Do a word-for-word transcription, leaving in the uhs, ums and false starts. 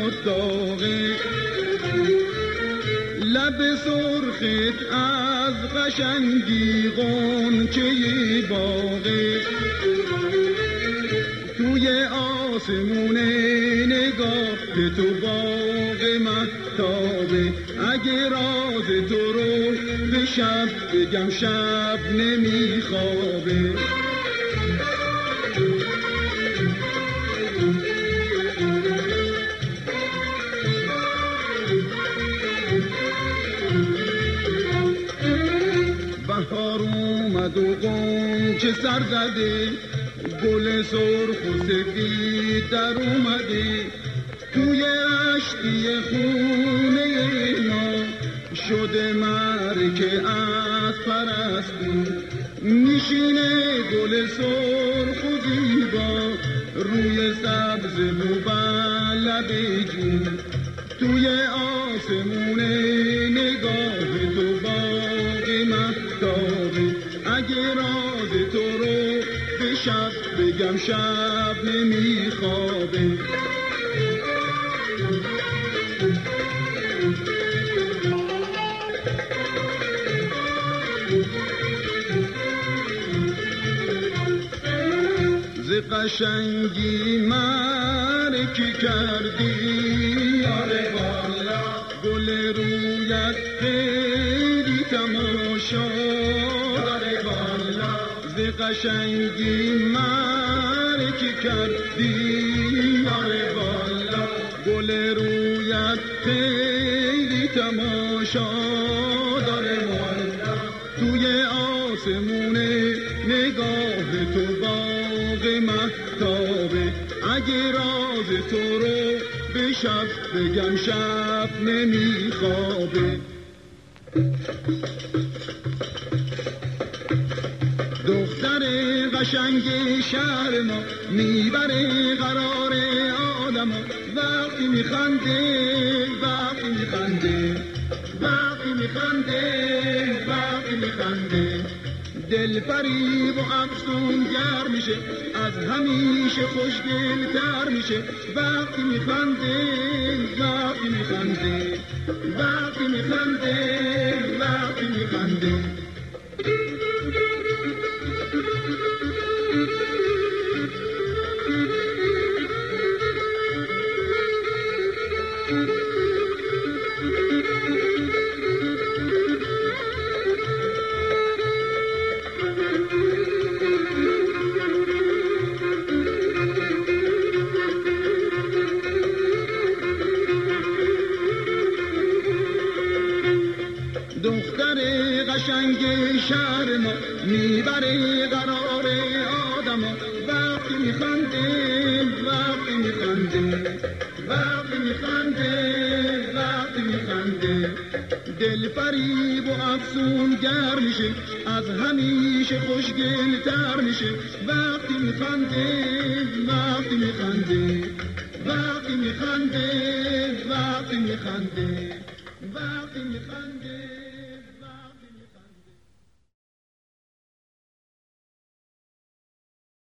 داغه، لب سرخت از قشنگی غنچه باغه، توی آسمون نگاه تو باغ مهتابه. اگه راز تو رو به شب بگم شب نمیخوابه. بهار اومد و غنچه سر زده، گل سرخ و سفید در اومده، توی اشکی خونه ما شده مرکه از پرستی. میشینه گل سرخ و زیبا روی سبز مبلب جون، توی آسمون نگاه تو باغ مهتابه. اگه راز تو رو به شب بگم شب نمیخوابه. ز قشنگی مرکی کردی آره والا، گل رویت خیلی تماشا آره والا. ز قشنگی مرکی کردی آره والا، گل رویت خیلی تماشا داره والا. توی آسمون نگاه تو باغ مهتابه. اگه راز تو رو به شب بگم شب نمیخوابه. دختر قشنگ شهر ما میبره قرار آدم، وقتی میخنده وقتی میخنده وقتی میخنده وقتی میخنده، دل فریب و افسون گر میشه، از همیشه خوشگل تر میشه. وقتی میخنده وقتی میخنده وقتی میخنده وقتی میخنده. دختر قشنگ شهر ما میبره قرار آدم، وقتی میخنده وقتی میخنده وقتی میخنده وقتی میخنده، دل فریب و افسون گر میشه، از همیشه خوشگل تر میشه. وقتی میخنده وقتی میخنده وقتی میخنده وقتی میخنده وقتی میخنده.